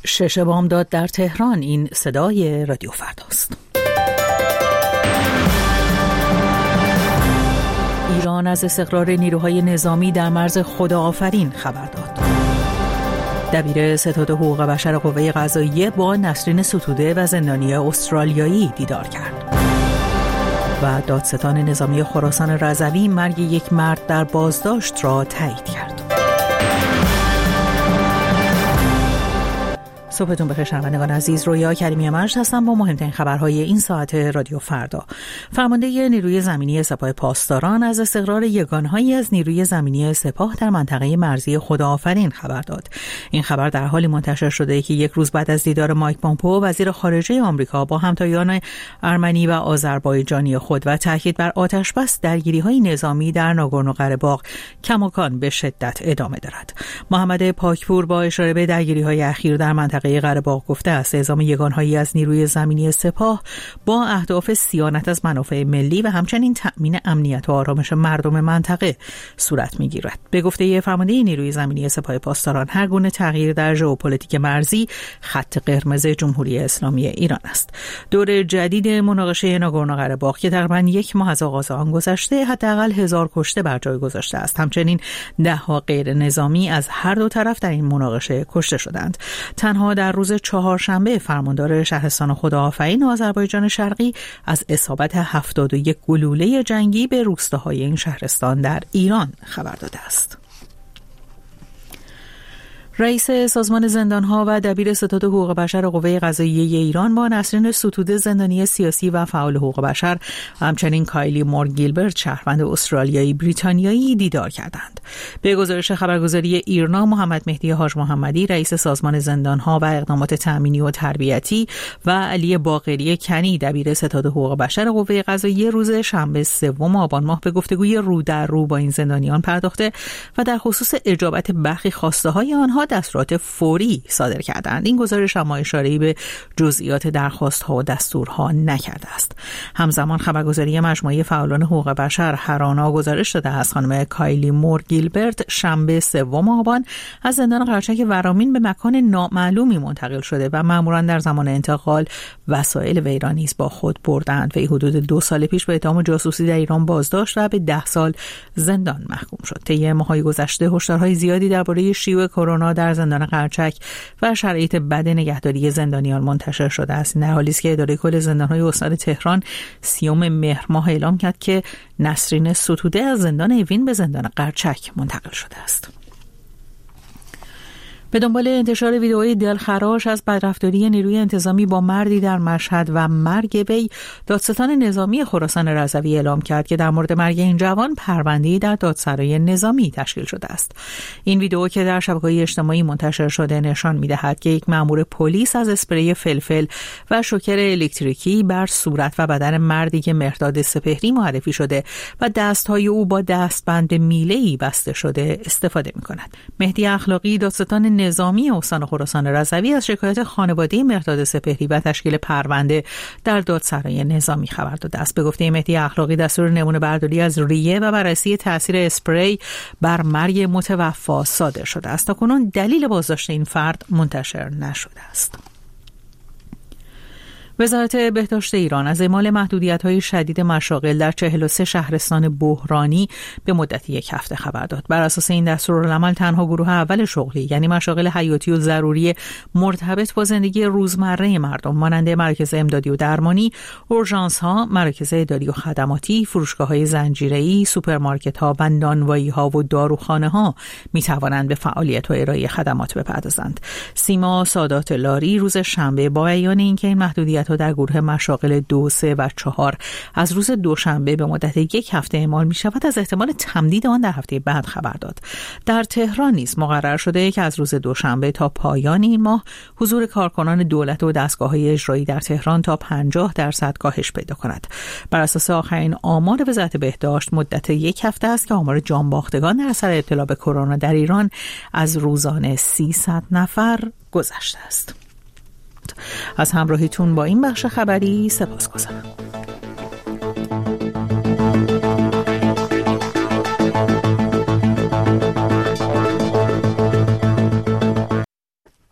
6 بامداد در تهران. این صدای رادیو فرداست. ایران از استقرار نیروهای نظامی در مرز خداآفرین خبر داد. دبیر ستاد حقوق بشر قوه قضاییه با نسرین ستوده و زندانی استرالیایی دیدار کرد. و دادستان نظامی خراسان رضوی مرگ یک مرد در بازداشت را تایید کرد. صبحتون بخیر شنوندگان عزیز، رویا کریمی مرج هستم با مهمترین خبرهای این ساعت رادیو فردا. فرمانده نیروی زمینی سپاه پاسداران از استقرار یگانهایی از نیروی زمینی سپاه در منطقه مرزی خداآفرین خبر داد. این خبر در حالی منتشر شده که یک روز بعد از دیدار مایک پامپئو وزیر خارجه آمریکا با همتایان ارمنی و آذربایجانی خود و تاکید بر آتشبس درگیری‌های نظامی در ناگورنو قره‌باغ کماکان به شدت ادامه دارد. محمد پاکپور با اشاره به درگیری‌های اخیر در منطقه قره‌باغ گفته است اعزام یگانهایی از نیروی زمینی سپاه با اهداف صیانت از منافع ملی و همچنین تأمین امنیت و آرامش مردم منطقه صورت می‌گیرد. به گفته فرمانده نیروی زمینی سپاه پاسداران هر گونه تغییر در ژئوپلیتیک مرزی خط قرمز جمهوری اسلامی ایران است. دور جدید مناقشه ناگورنو قره‌باغ که تقریباً یک ماه از آغاز آن گذشته حداقل 1000 کشته بر جای گذاشته است. همچنین ده‌ها غیر نظامی از هر دو طرف در این مناقشه کشته شدند. تنها در روز چهارشنبه فرماندار شهرستان خداآفرین آذربایجان شرقی از اصابت 71 گلوله جنگی به روستاهای این شهرستان در ایران خبر داده است. رئیس سازمان زندانها و دبیر ستاد حقوق بشر قوه قضاییه ایران با نسرین ستوده زندانی سیاسی و فعال حقوق بشر و همچنین کایلی مور گیلبرت شهروند استرالیایی بریتانیایی دیدار کردند. به گزارش خبرگزاری ایرنا، محمد مهدی حاج محمدی رئیس سازمان زندانها و اقدامات تأمینی و تربیتی و علی باقری کنی دبیر ستاد حقوق بشر قوه قضاییه روز شنبه 3 آبان ماه به گفتگوی رو در رو با این زندانیان پرداخته و در خصوص اجابت برخی خواسته‌های آنها دستورات فوری صادر کردند. این گزارش اما اشاره‌ای به جزئیات درخواست‌ها و دستورها نکرده است. همزمان خبرگزاری مجموعه فعالان حقوق بشر هرانا گزارش داده است خانم کایلی مور گیلبرت شنبه 3 آبان از زندان قرچک ورامین به مکان نامعلومی منتقل شده و ماموران در زمان انتقال وسایل وی را نیز با خود بردند. وی حدود 2 سال پیش به اتهام جاسوسی در ایران بازداشت و به 10 سال زندان محکوم شد. طی ماه‌های گذشته هشدارهای زیادی درباره شیوع کرونا در زندان قرچک و شرایط بد نگهداری زندانیان منتشر شده است. در حالی است که اداره کل زندان‌های استان تهران 30 مهر ماه اعلام کرد که نسرین ستوده از زندان اوین به زندان قرچک منتقل شده است. به دنبال انتشار ویدئوی دلخراش از بدرفتاری نیروی انتظامی با مردی در مشهد و مرگ وی، دادستان نظامی خراسان رضوی اعلام کرد که در مورد مرگ این جوان پرونده‌ای در دادسرای نظامی تشکیل شده است. این ویدئو که در شبکه‌های اجتماعی منتشر شده نشان می‌دهد که یک مأمور پلیس از اسپری فلفل و شوکر الکتریکی بر صورت و بدن مردی که مهرداد سپهری معرفی شده و دست‌های او با دستبند میله‌ای بسته شده استفاده می‌کند. مهدی اخلاقی دادستان نظامی استان خراسان رضوی از شکایت خانواده مهرداد سپهری و تشکیل پرونده در دادسرای نظامی خبر داده است. به گفته مهدی اخلاقی دستور نمونه برداری از ریه و بررسی تاثیر اسپری بر مرگ متوفی صادر شده است. تاکنون دلیل بازداشت این فرد منتشر نشده است. وزارت بهداشت ایران از اعمال محدودیت‌های شدید مشاغل در 43 شهرستان بحرانی به مدت 1 هفته خبر داد. بر اساس این دستورالعمل تنها گروه اول شغلی یعنی مشاغل حیاتی و ضروری مرتبط با زندگی روزمره مردم مانند مراکز امدادی و درمانی، اورژانس‌ها، مراکز اداری و خدماتی، فروشگاه‌های زنجیره‌ای، سوپرمارکت‌ها و نانوایی‌ها و داروخانه‌ها می‌توانند به فعالیت و ارائه خدمات بپردازند. سیما سادات لاری روز شنبه با بیان اینکه این محدودیت در گروه مشاغل 2، 3 و 4 از روز دوشنبه به مدت 1 هفته اعمال می شود از احتمال تمدید آن در هفته بعد خبر داد. در تهران نیز مقرر شده که از روز دوشنبه تا پایان این ماه حضور کارکنان دولت و دستگاه‌های اجرایی در تهران تا 50% کاهش پیدا کند. بر اساس آخرین آمار وزارت بهداشت مدت 1 هفته است که آمار جانباختگان در اثر ابتلا به کرونا در ایران از روزانه 300 نفر گذشته است. از همراهیتون با این بخش خبری سپاسگزارم.